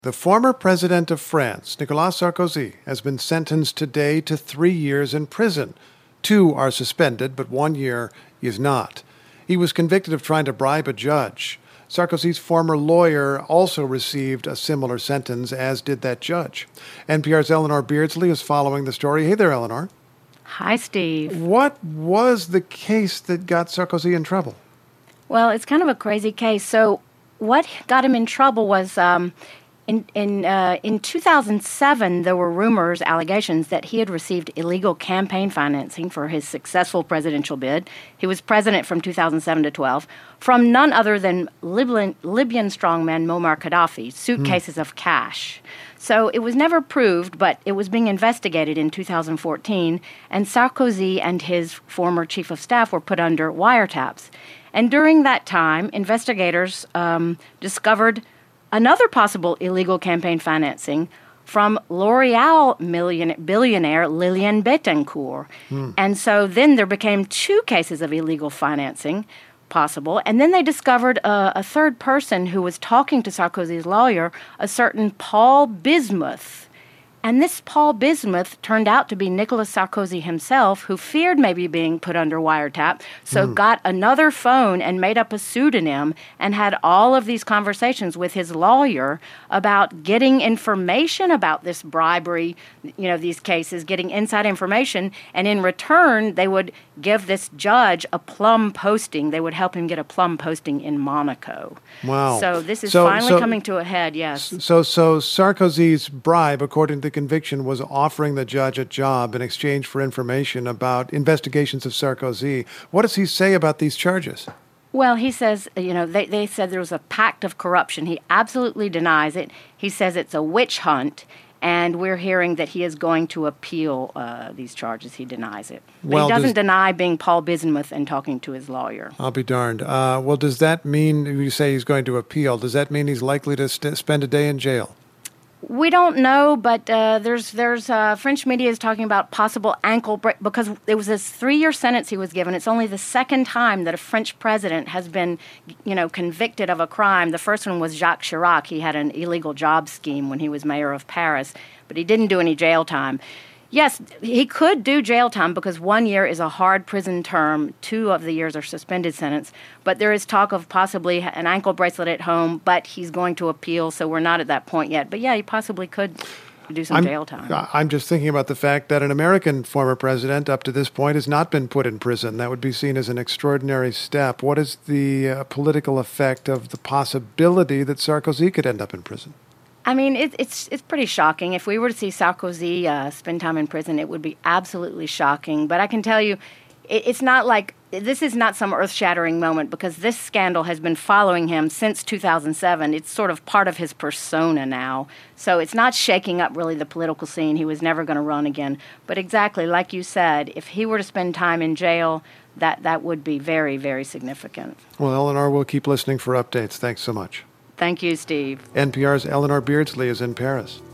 The former president of France, Nicolas Sarkozy, has been sentenced today to 3 years in prison. 2 are suspended, but 1 year is not. He was convicted of trying to bribe a judge. Sarkozy's former lawyer also received a similar sentence, as did that judge. NPR's Eleanor Beardsley is following the story. Hey there, Eleanor. Hi, Steve. What was the case that got Sarkozy in trouble? Well, it's kind of a crazy case. So what got him in trouble was in 2007, there were rumors, allegations that he had received illegal campaign financing for his successful presidential bid. He was president from 2007 to 12, from none other than Libyan strongman Muammar Gaddafi, suitcases of cash. So it was never proved, but it was being investigated in 2014, and Sarkozy and his former chief of staff were put under wiretaps. And during that time, investigators discovered another possible illegal campaign financing from L'Oreal billionaire Liliane Bettencourt. And so then there became 2 cases of illegal financing possible. And then they discovered a third person who was talking to Sarkozy's lawyer, a certain Paul Bismuth. And this Paul Bismuth turned out to be Nicolas Sarkozy himself, who feared maybe being put under wiretap, so got another phone and made up a pseudonym and had all of these conversations with his lawyer about getting information about this bribery, these cases, getting inside information. And in return, they would give this judge a plum posting. They would help him get a plum posting in Monaco. Wow. So this is finally coming to a head, yes. So Sarkozy's bribe, according to the conviction, was offering the judge a job in exchange for information about investigations of Sarkozy. What does he say about these charges? Well, he says, they said there was a pact of corruption. He absolutely denies it. He says it's a witch hunt, and we're hearing that he is going to appeal these charges. He denies it. But he doesn't deny being Paul Bismuth and talking to his lawyer. I'll be darned. Well, does that mean, you say he's going to appeal, does that mean he's likely to spend a day in jail? We don't know, but there's French media is talking about possible ankle break, because it was this 3-year sentence he was given. It's only the second time that a French president has been, convicted of a crime. The first one was Jacques Chirac. He had an illegal job scheme when he was mayor of Paris, but he didn't do any jail time. Yes, he could do jail time because 1 year is a hard prison term. 2 of the years are suspended sentence. But there is talk of possibly an ankle bracelet at home, but he's going to appeal, so we're not at that point yet. But yeah, he possibly could do some jail time. I'm just thinking about the fact that an American former president up to this point has not been put in prison. That would be seen as an extraordinary step. What is the political effect of the possibility that Sarkozy could end up in prison? I mean, it's pretty shocking. If we were to see Sarkozy spend time in prison, it would be absolutely shocking. But I can tell you, it's not like this is not some earth-shattering moment, because this scandal has been following him since 2007. It's sort of part of his persona now. So it's not shaking up really the political scene. He was never going to run again. But exactly, like you said, if he were to spend time in jail, that would be very, very significant. Well, Eleanor, we'll keep listening for updates. Thanks so much. Thank you, Steve. NPR's Eleanor Beardsley is in Paris.